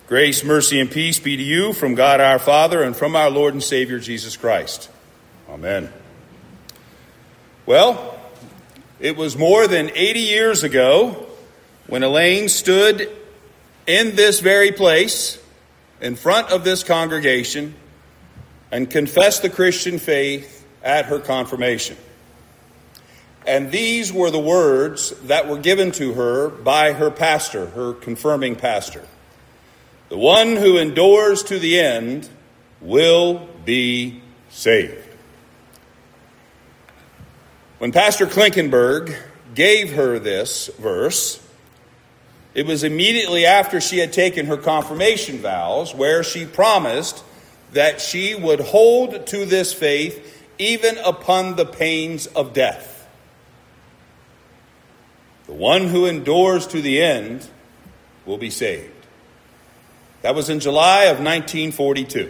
Grace, mercy, and peace be to you from God our Father and from our Lord and Savior Jesus Christ. Amen. Well, it was more than 80 years ago when Elaine stood in this very place in front of this congregation and confessed the Christian faith at her confirmation. And these were the words that were given to her by her pastor, her confirming pastor. The one who endures to the end will be saved. When Pastor Klinkenberg gave her this verse, it was immediately after she had taken her confirmation vows, where she promised that she would hold to this faith even upon the pains of death. The one who endures to the end will be saved. That was in July of 1942.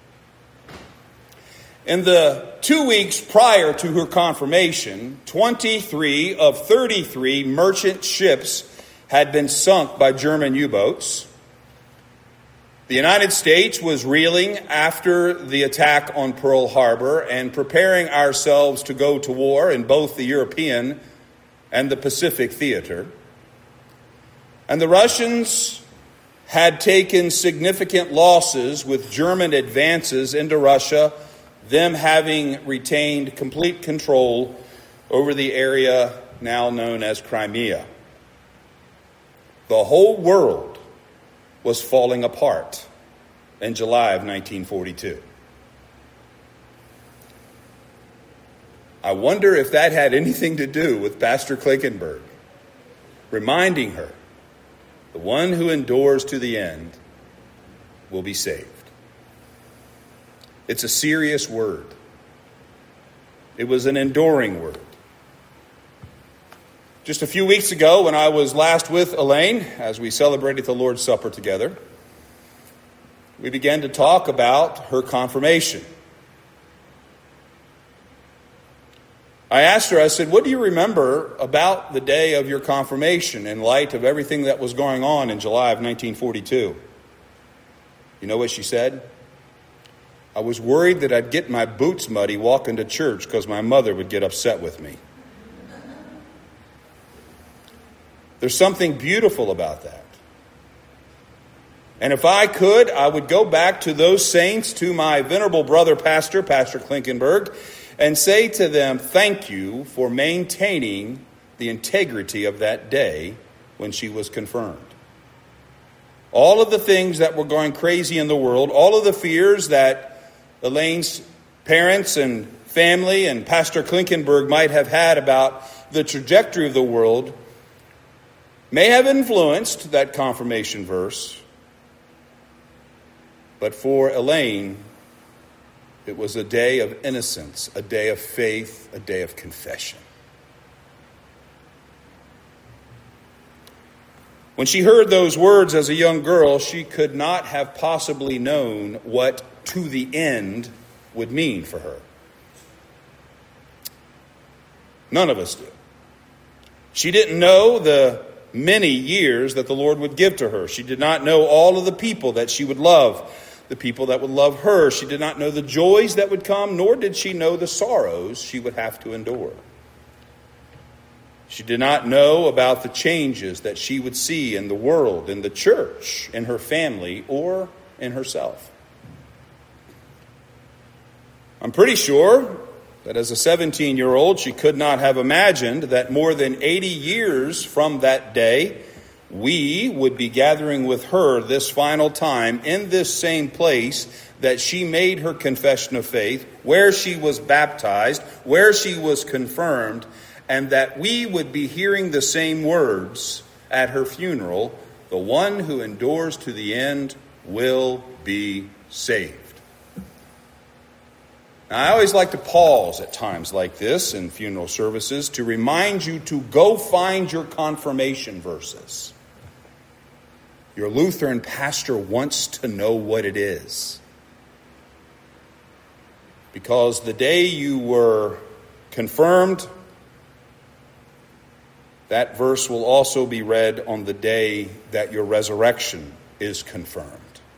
In the 2 weeks prior to her confirmation, 23 of 33 merchant ships had been sunk by German U-boats. The United States was reeling after the attack on Pearl Harbor and preparing ourselves to go to war in both the European and the Pacific theater. And the Russians had taken significant losses with German advances into Russia, them having retained complete control over the area now known as Crimea. The whole world was falling apart in July of 1942. I wonder if that had anything to do with Pastor Klinkenberg reminding her, the one who endures to the end will be saved. It's a serious word. It was an enduring word. Just a few weeks ago, when I was last with Elaine, as we celebrated the Lord's Supper together, we began to talk about her confirmation. I asked her, I said, what do you remember about the day of your confirmation in light of everything that was going on in July of 1942? You know what she said? I was worried that I'd get my boots muddy walking to church because my mother would get upset with me. There's something beautiful about that. And if I could, I would go back to those saints, to my venerable brother pastor, Pastor Klinkenberg, and say to them, thank you for maintaining the integrity of that day when she was confirmed. All of the things that were going crazy in the world, all of the fears that Elaine's parents and family and Pastor Klinkenberg might have had about the trajectory of the world may have influenced that confirmation verse. But for Elaine, it was a day of innocence, a day of faith, a day of confession. When she heard those words as a young girl, she could not have possibly known what to the end would mean for her. None of us did. She didn't know the many years that the Lord would give to her. She did not know all of the people that she would love, the people that would love her. She did not know the joys that would come, nor did she know the sorrows she would have to endure. She did not know about the changes that she would see in the world, in the church, in her family, or in herself. I'm pretty sure that as a 17-year-old, she could not have imagined that more than 80 years from that day, we would be gathering with her this final time in this same place that she made her confession of faith, where she was baptized, where she was confirmed, and that we would be hearing the same words at her funeral, the one who endures to the end will be saved. Now, I always like to pause at times like this in funeral services to remind you to go find your confirmation verses. Your Lutheran pastor wants to know what it is. Because the day you were confirmed, that verse will also be read on the day that your resurrection is confirmed.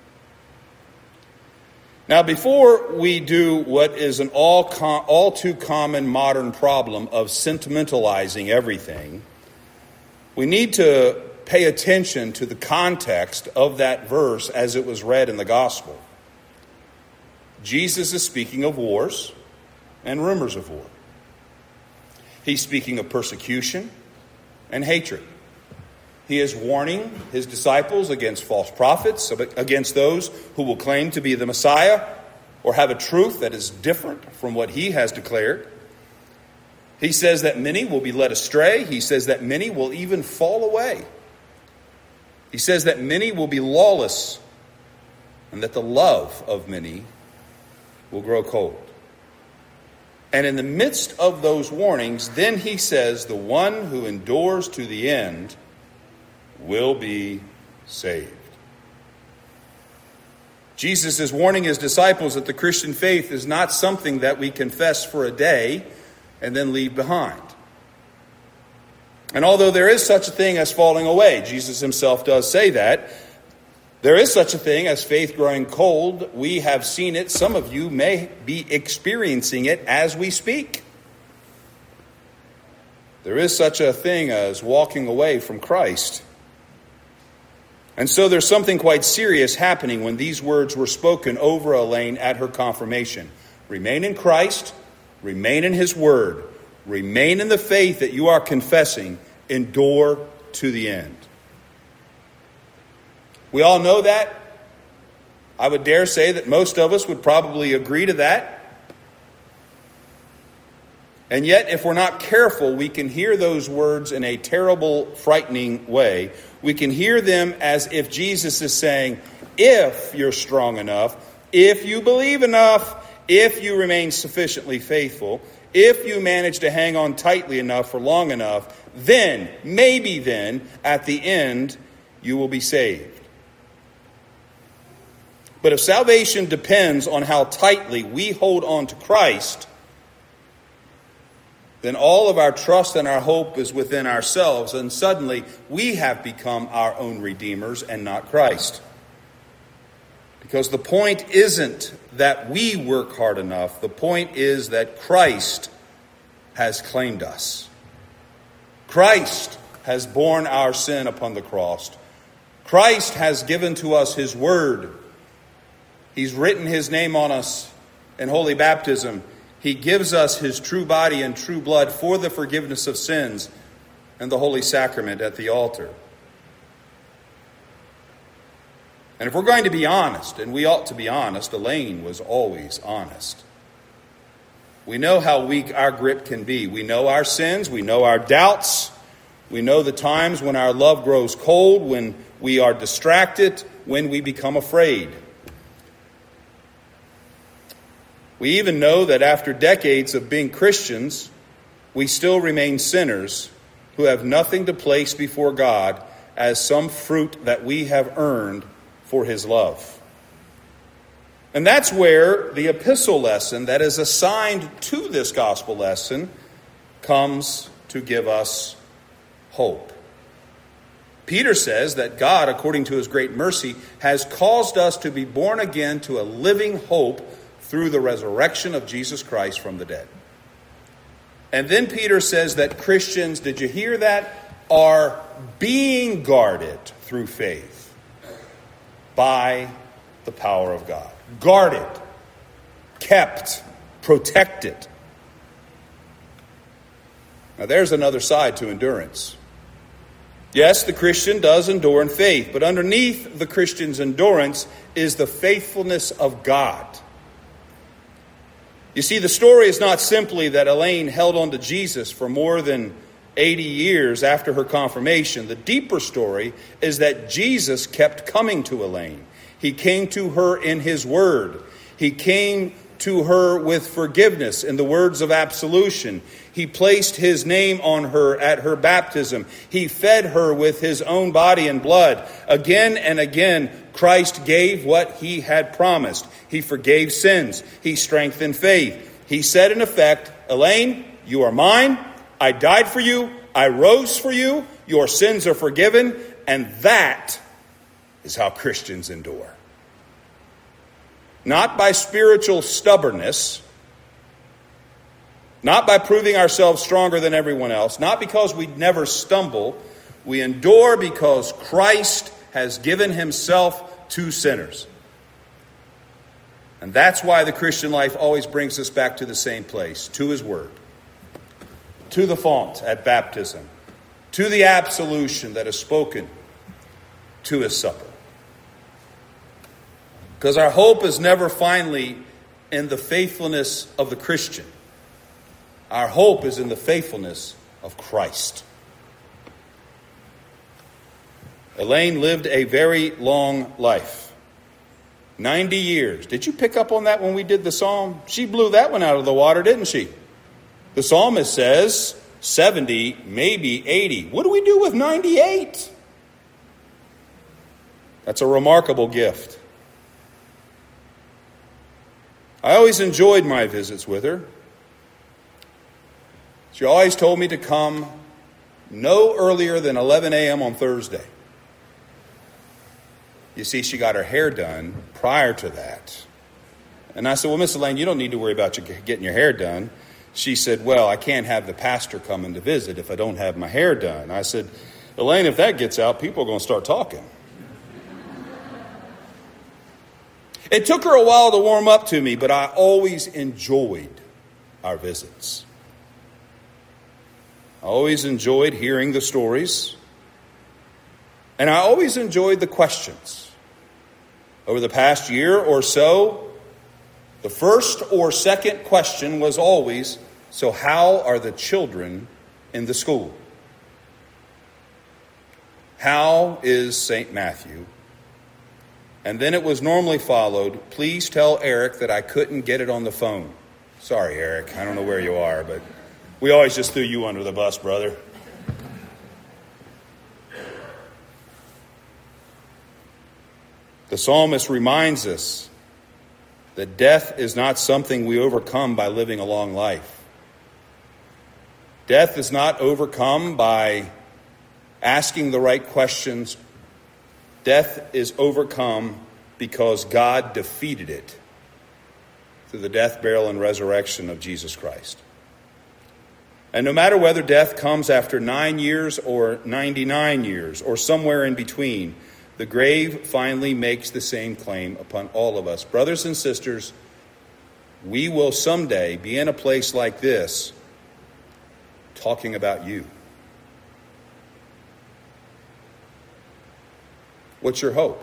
Now, before we do what is an all too common modern problem of sentimentalizing everything, we need to pay attention to the context of that verse as it was read in the gospel. Jesus is speaking of wars and rumors of war. He's speaking of persecution and hatred. He is warning his disciples against false prophets, against those who will claim to be the Messiah or have a truth that is different from what he has declared. He says that many will be led astray. He says that many will even fall away. He says that many will be lawless and that the love of many will grow cold. And in the midst of those warnings, then he says, the one who endures to the end will be saved. Jesus is warning his disciples that the Christian faith is not something that we confess for a day and then leave behind. And although there is such a thing as falling away, Jesus himself does say that, there is such a thing as faith growing cold. We have seen it. Some of you may be experiencing it as we speak. There is such a thing as walking away from Christ. And so there's something quite serious happening when these words were spoken over Elaine at her confirmation. Remain in Christ, remain in his word, remain in the faith that you are confessing, endure to the end. We all know that. I would dare say that most of us would probably agree to that. And yet, if we're not careful, we can hear those words in a terrible, frightening way. We can hear them as if Jesus is saying, if you're strong enough, if you believe enough, if you remain sufficiently faithful, if you manage to hang on tightly enough for long enough, then, maybe then, at the end, you will be saved. But if salvation depends on how tightly we hold on to Christ, then all of our trust and our hope is within ourselves, and suddenly we have become our own redeemers and not Christ. Because the point isn't that we work hard enough. The point is that Christ has claimed us. Christ has borne our sin upon the cross. Christ has given to us his word. He's written his name on us in holy baptism. He gives us his true body and true blood for the forgiveness of sins and the holy sacrament at the altar. And if we're going to be honest, and we ought to be honest, Elaine was always honest. We know how weak our grip can be. We know our sins. We know our doubts. We know the times when our love grows cold, when we are distracted, when we become afraid. We even know that after decades of being Christians, we still remain sinners who have nothing to place before God as some fruit that we have earned for his love. And that's where the epistle lesson that is assigned to this gospel lesson comes to give us hope. Peter says that God, according to his great mercy, has caused us to be born again to a living hope through the resurrection of Jesus Christ from the dead. And then Peter says that Christians, did you hear that, are being guarded through faith by the power of God. Guarded, kept, protected. Now there's another side to endurance. Yes, the Christian does endure in faith, but underneath the Christian's endurance is the faithfulness of God. You see, the story is not simply that Elaine held on to Jesus for more than 80 years after her confirmation. The deeper story is that Jesus kept coming to Elaine. He came to her in his word. He came to her with forgiveness in the words of absolution. He placed his name on her at her baptism. He fed her with his own body and blood. Again and again, Christ gave what he had promised. He forgave sins. He strengthened faith. He said in effect, Elaine, you are mine. I died for you. I rose for you. Your sins are forgiven. And that is how Christians endure. Not by spiritual stubbornness, not by proving ourselves stronger than everyone else, not because we never stumble. We endure because Christ has given himself to sinners. And that's why the Christian life always brings us back to the same place, to his word, to the font at baptism, to the absolution that is spoken, to his supper. Because our hope is never finally in the faithfulness of the Christian. Our hope is in the faithfulness of Christ. Elaine lived a very long life. 90 years. Did you pick up on that when we did the psalm? She blew that one out of the water, didn't she? The psalmist says 70, maybe 80. What do we do with 98? That's a remarkable gift. I always enjoyed my visits with her. She always told me to come no earlier than 11 a.m. on Thursday. You see, she got her hair done prior to that. And I said, well, Miss Elaine, you don't need to worry about getting your hair done. She said, well, I can't have the pastor coming to visit if I don't have my hair done. I said, Elaine, if that gets out, people are going to start talking. It took her a while to warm up to me, but I always enjoyed our visits. I always enjoyed hearing the stories. And I always enjoyed the questions. Over the past year or so, the first or second question was always, so how are the children in the school? How is St. Matthew? And then it was normally followed, please tell Eric that I couldn't get it on the phone. Sorry, Eric, I don't know where you are, but we always just threw you under the bus, brother. The psalmist reminds us that death is not something we overcome by living a long life. Death is not overcome by asking the right questions. Death is overcome because God defeated it through the death, burial, and resurrection of Jesus Christ. And no matter whether death comes after 9 years or 99 years or somewhere in between, the grave finally makes the same claim upon all of us. Brothers and sisters, we will someday be in a place like this talking about you. What's your hope?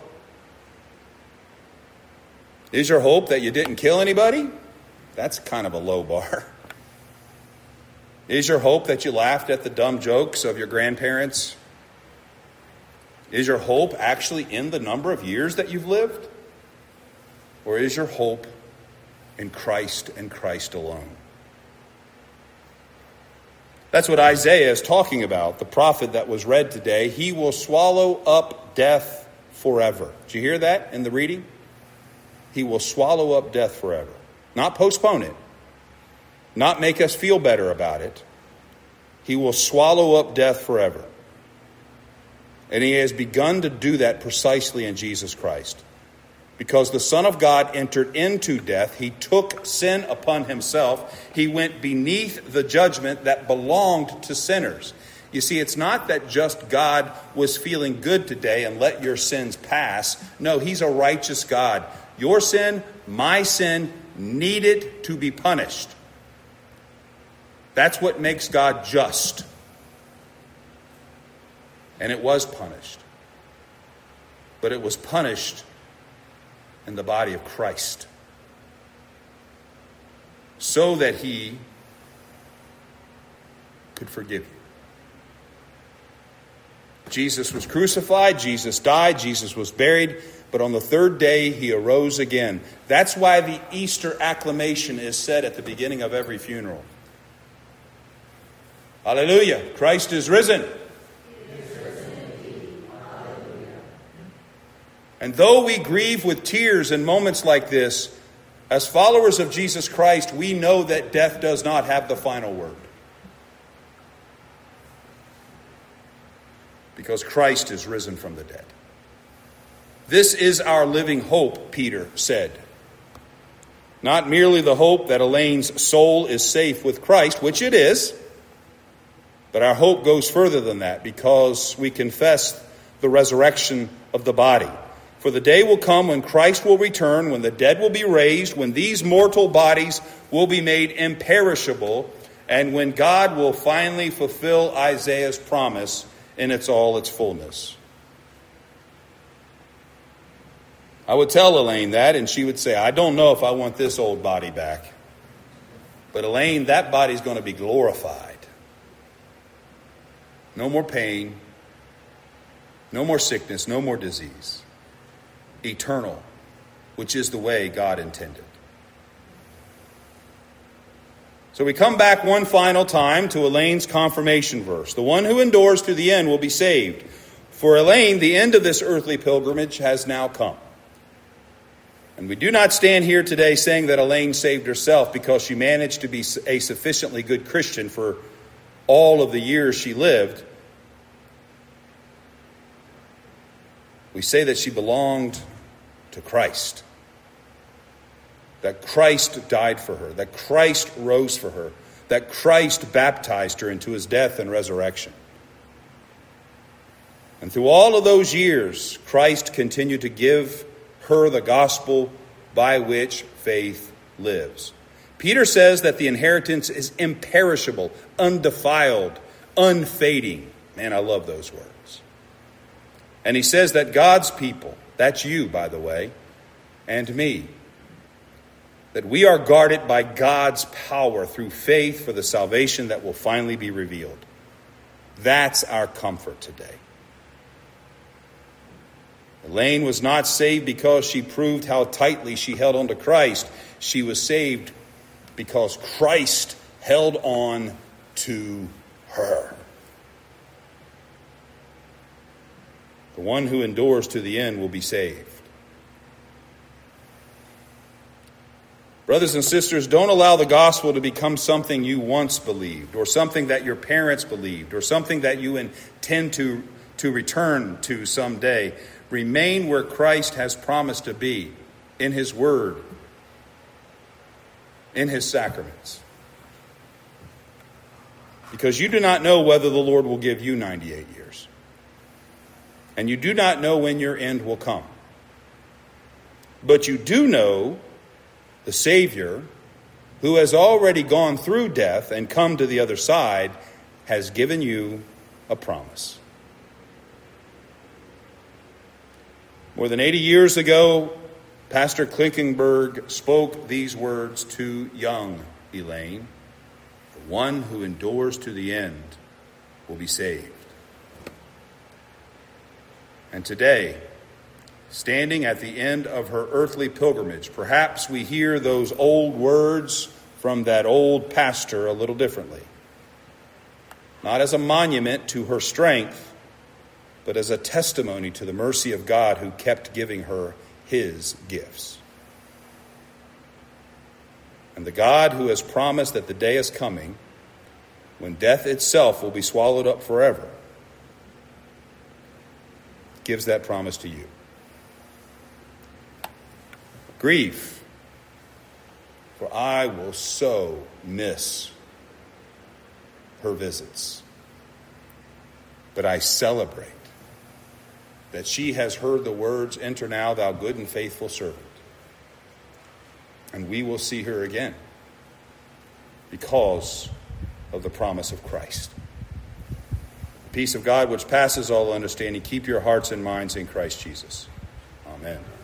Is your hope that you didn't kill anybody? That's kind of a low bar. Is your hope that you laughed at the dumb jokes of your grandparents? Is your hope actually in the number of years that you've lived? Or is your hope in Christ and Christ alone? That's what Isaiah is talking about, the prophet that was read today. He will swallow up death forever. Did you hear that in the reading? He will swallow up death forever. Not postpone it. Not make us feel better about it. He will swallow up death forever. And he has begun to do that precisely in Jesus Christ. Because the Son of God entered into death, he took sin upon himself. He went beneath the judgment that belonged to sinners. You see, it's not that just God was feeling good today and let your sins pass. No, he's a righteous God. Your sin, my sin, needed to be punished. That's what makes God just. And it was punished. But it was punished in the body of Christ, so that he could forgive you. Jesus was crucified, Jesus died, Jesus was buried, but on the third day he arose again. That's why the Easter acclamation is said at the beginning of every funeral. Hallelujah, Christ is risen. And though we grieve with tears in moments like this, as followers of Jesus Christ, we know that death does not have the final word. Because Christ is risen from the dead. This is our living hope, Peter said. Not merely the hope that Elaine's soul is safe with Christ, which it is, but our hope goes further than that because we confess the resurrection of the body. For the day will come when Christ will return, when the dead will be raised, when these mortal bodies will be made imperishable, and when God will finally fulfill Isaiah's promise in all its fullness. I would tell Elaine that, and she would say, I don't know if I want this old body back. But Elaine, that body's going to be glorified. No more pain, no more sickness, no more disease. Eternal, which is the way God intended. So we come back one final time to Elaine's confirmation verse. The one who endures to the end will be saved. For Elaine, the end of this earthly pilgrimage has now come. And we do not stand here today saying that Elaine saved herself because she managed to be a sufficiently good Christian for all of the years she lived. We say that she belonged to Christ. That Christ died for her. That Christ rose for her. That Christ baptized her into his death and resurrection. And through all of those years, Christ continued to give her the gospel by which faith lives. Peter says that the inheritance is imperishable, undefiled, unfading. Man, I love those words. And he says that God's people, that's you, by the way, and me, that we are guarded by God's power through faith for the salvation that will finally be revealed. That's our comfort today. Elaine was not saved because she proved how tightly she held on to Christ. She was saved because Christ held on to her. The one who endures to the end will be saved. Brothers and sisters, don't allow the gospel to become something you once believed, or something that your parents believed, or something that you intend to return to someday. Remain where Christ has promised to be, in his word, in his sacraments. Because you do not know whether the Lord will give you 98 years. And you do not know when your end will come. But you do know the Savior, who has already gone through death and come to the other side, has given you a promise. More than 80 years ago, Pastor Klinkenberg spoke these words to young Elaine. The one who endures to the end will be saved. And today, standing at the end of her earthly pilgrimage, perhaps we hear those old words from that old pastor a little differently. Not as a monument to her strength, but as a testimony to the mercy of God who kept giving her his gifts. And the God who has promised that the day is coming when death itself will be swallowed up forever gives that promise to you. Grieve, for I will so miss her visits. But I celebrate that she has heard the words, "Enter now, thou good and faithful servant." And we will see her again because of the promise of Christ. The peace of God, which passes all understanding, keep your hearts and minds in Christ Jesus. Amen.